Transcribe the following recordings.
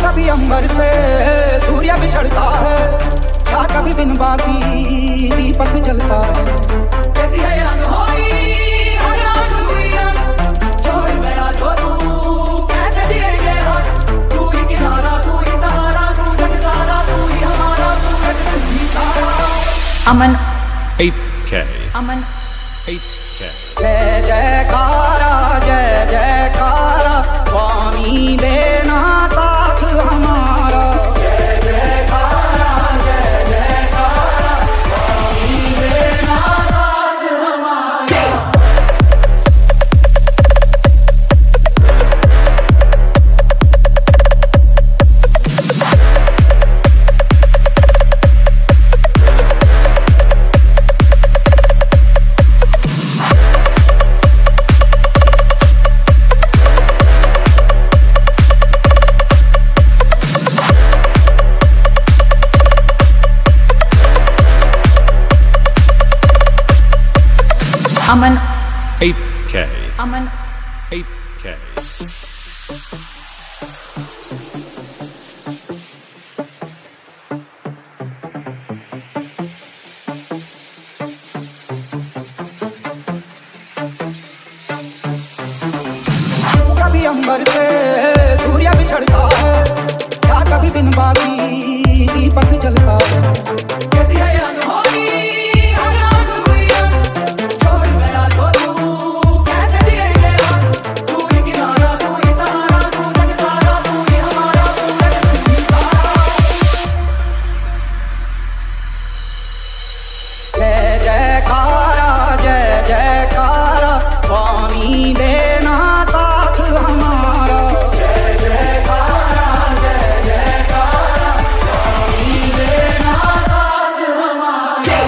कभी अंबर से सूर्य बिछड़ता है, क्या कभी बिन बाती दीपक जलता है। कैसी है अनहोनी हर रात दुनिया, छोड़ गया जो तू कैसे जिएंगे हम। तू ही किनारा, तू ही सहारा, तू जग सारा, तू ही हमारा, तू ही सारा। अमन 8K अमन 8K जय जयकारा, जय जयकारा, स्वामी देना साथ हमारा। जय जयकारा, जय जयकारा, स्वामी देना साथ हमारा। अमन 8K अमन 8K कभी अंबर से सूर्य बिछड़ता है, क्या कभी बिन बाती दीपक जलता है। कैसी है अनहोनी हर रात दुनिया, छोड़ गया जो तू कैसे जिएंगे हम। तू ही किनारा, तू ही सहारा, तू जग सारा, तू ही हमारा, तू ही सारा। जय जयकारा, जय जयकारा, स्वामी देना साथ हमारा। जय जयकारा, जय जयकारा, स्वामी देना साथ हमारा।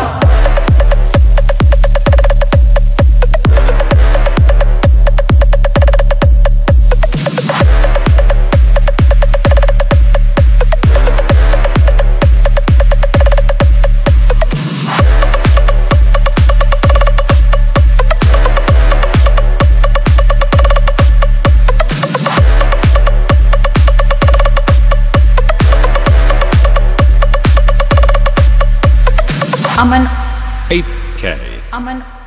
अमन 8K अमन